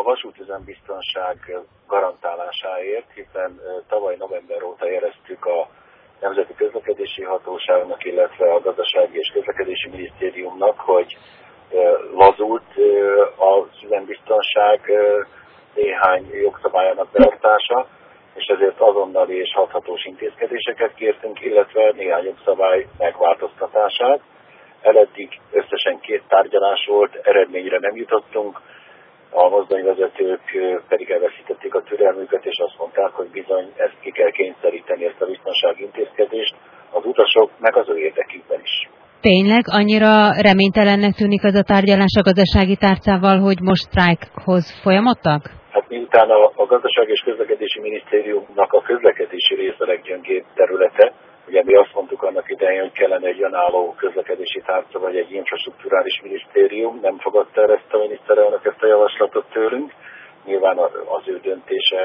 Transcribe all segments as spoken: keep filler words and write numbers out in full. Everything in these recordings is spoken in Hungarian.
vasútüzembiztonság garantálásáért, hiszen tavaly november óta éreztük a Nemzeti Közlekedési Hatóságnak, illetve a Gazdasági és Közlekedési Minisztériumnak, hogy lazult az üzembiztonság néhány jogszabályának betartása, és ezért azonnali és hathatós intézkedéseket kértünk, illetve néhány jogszabály megváltoztatását. Eleddig összesen két tárgyalás volt, eredményre nem jutottunk, a mozdonyvezetők pedig elveszítették a türelmüket, és azt mondták, hogy bizony ezt ki kell kényszeríteni, ezt a biztonsági intézkedést az utasok, meg az ő érdekükben is. Tényleg annyira reménytelennek tűnik az a tárgyalás a gazdasági tárcával, hogy most sztrájkhoz folyamodtak? Hát miután a, a Gazdasági és Közlekedési Minisztériumnak a közlekedési része leggyöngébb területe, ugye mi azt mondtuk annak idején, hogy kellene egy önálló közlekedési tárca vagy egy infrastrukturális minisztérium, nem fogadta el ezt a miniszterelnök ezt a javaslatot tőlünk. Nyilván az ő döntése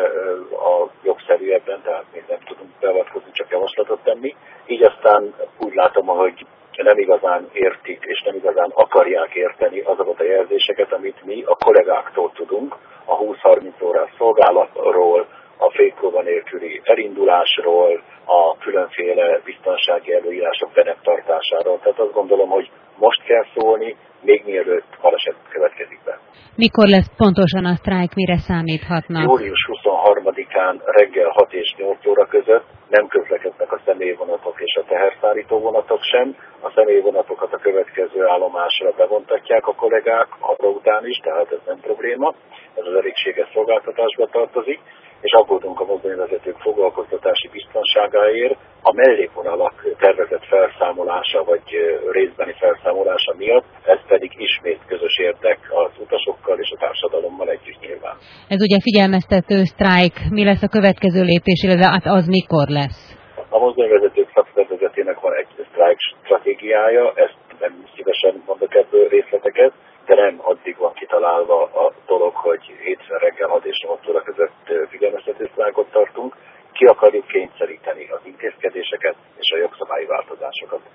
a jogszerű ebben, tehát mi nem tudunk beavatkozni, csak javaslatot tenni. Így aztán úgy látom, hogy nem igazán értik és nem igazán akarják érteni azokat a jelzéseket, amit mi a kollégáktól tudunk, a húsz-harminc órás szolgálatról, a fékpróba nélküli elindulásról, a különféle biztonsági előírások be nem tartásáról. Tehát azt gondolom, hogy most kell szólni, még mielőtt baleset következik be. Mikor lesz pontosan a sztrájk, mire számíthatnak? július huszonharmadikán reggel hat és nyolc óra között nem közlekednek a személyvonatok és a teherszállító vonatok sem. A személyvonatokat a következő állomásra bevontatják a kollégák, arra után is, tehát ez nem probléma. Ez az elégséges szolgáltatásba tartozik, és aggódunk a mozdonyvezetők foglalkoztatási biztonságáért. A mellékvonalak tervezett felszámolása vagy részbeni felszámolása miatt, ez pedig ismét közös érdek az utasokkal és a társadalommal együtt nyilván. Ez ugye figyelmeztető sztrájk, mi lesz a következő lépés, illetve hát az mikor lesz? A mozdonyvezetők szakszervezetének van egy sztrájk stratégiája, ezt nem szívesen mondok ebből részleteket, de nem addig van kitalálva a dolog, hogy hétfőn reggel hat és nyolc óra között figyelmeztető sztrájkot tartunk. Ki akarjuk kényszeríteni az intézkedéseket és a jogszabályi változásokat.